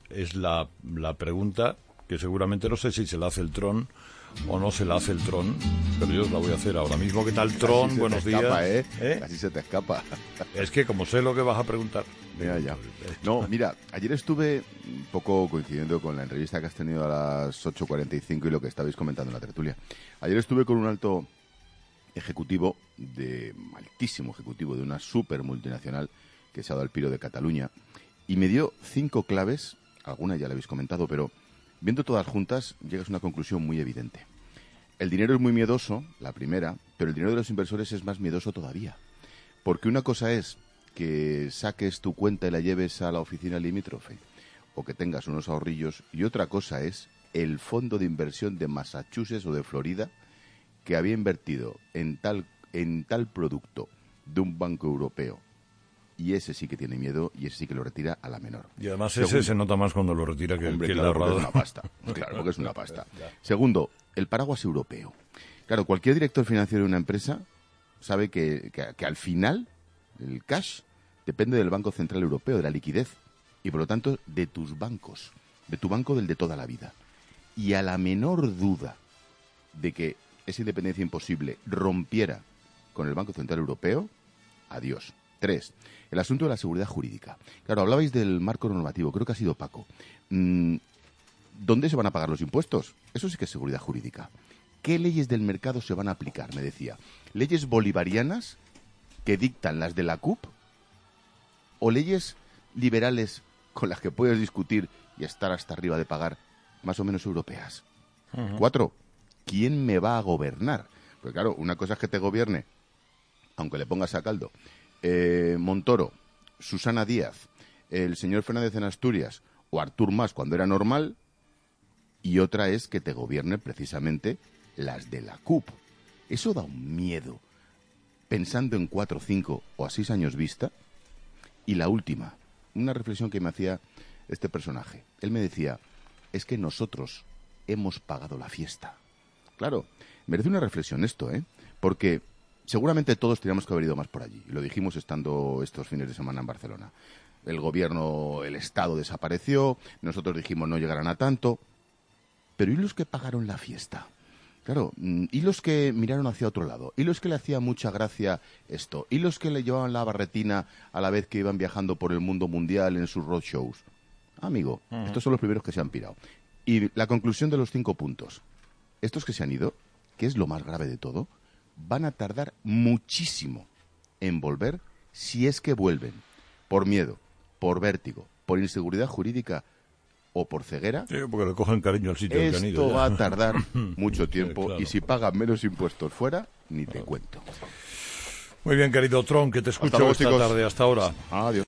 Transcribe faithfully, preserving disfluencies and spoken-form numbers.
es la, la pregunta que seguramente no sé si se la hace el Tron o no se la hace el Tron, pero yo os la voy a hacer ahora mismo. ¿Qué tal, Tron? Buenos días. Escapa, ¿eh? ¿Eh? Así se te escapa. Es que como sé lo que vas a preguntar. Mira ya. No, mira, ayer estuve un poco coincidiendo con la entrevista que has tenido a las ocho cuarenta y cinco y lo que estabais comentando en la tertulia. Ayer estuve con un alto ejecutivo, de altísimo ejecutivo de una super multinacional que se ha dado al Piro de Cataluña y me dio cinco claves, algunas ya le habéis comentado, pero viendo todas juntas llegas a una conclusión muy evidente. El dinero es muy miedoso, la primera, pero el dinero de los inversores es más miedoso todavía. Porque una cosa es que saques tu cuenta y la lleves a la oficina limítrofe o que tengas unos ahorrillos, y otra cosa es el fondo de inversión de Massachusetts o de Florida que había invertido en tal, en tal producto de un banco europeo, y ese sí que tiene miedo y ese sí que lo retira a la menor. Y además Segundo, ese se nota más cuando lo retira que, hombre, que claro, el porque ahorrador. es una pasta. Claro, porque es una pasta. Segundo, el paraguas europeo. Claro, cualquier director financiero de una empresa sabe que, que, que al final el cash depende del Banco Central Europeo, de la liquidez, y por lo tanto de tus bancos, de tu banco del de toda la vida. Y a la menor duda de que esa independencia imposible rompiera con el Banco Central Europeo, adiós. Tres, el asunto de la seguridad jurídica. Claro, hablabais del marco normativo, creo que ha sido Paco. Mm, ¿Dónde se van a pagar los impuestos? Eso sí que es seguridad jurídica. ¿Qué leyes del mercado se van a aplicar? Me decía. ¿Leyes bolivarianas que dictan las de la C U P? ¿O leyes liberales con las que puedes discutir y estar hasta arriba de pagar más o menos europeas? Uh-huh. Cuatro, ¿quién me va a gobernar? Porque claro, una cosa es que te gobierne, aunque le pongas a caldo, eh, Montoro, Susana Díaz, el señor Fernández en Asturias o Artur Mas cuando era normal, y otra es que te gobierne precisamente las de la C U P. Eso da un miedo, pensando en cuatro, cinco o a seis años vista. Y la última, una reflexión que me hacía este personaje. Él me decía, es que nosotros hemos pagado la fiesta. Claro, merece una reflexión esto, ¿eh? Porque seguramente todos teníamos que haber ido más por allí. Y lo dijimos estando estos fines de semana en Barcelona. El gobierno, el Estado desapareció, nosotros dijimos no llegarán a tanto. Pero ¿y los que pagaron la fiesta? Claro, ¿y los que miraron hacia otro lado? ¿Y los que le hacía mucha gracia esto? ¿Y los que le llevaban la barretina a la vez que iban viajando por el mundo mundial en sus roadshows? Amigo, uh-huh. Estos son los primeros que se han pirado. Y la conclusión de los cinco puntos. Estos que se han ido, que es lo más grave de todo, van a tardar muchísimo en volver, si es que vuelven, por miedo, por vértigo, por inseguridad jurídica o por ceguera. Sí, porque le cogen cariño al sitio al que han ido. Esto va a tardar mucho tiempo, sí, claro. Y si pagan menos impuestos fuera, ni te cuento. Muy bien, querido Tron, que te escucho esta tarde. Hasta ahora. Adiós.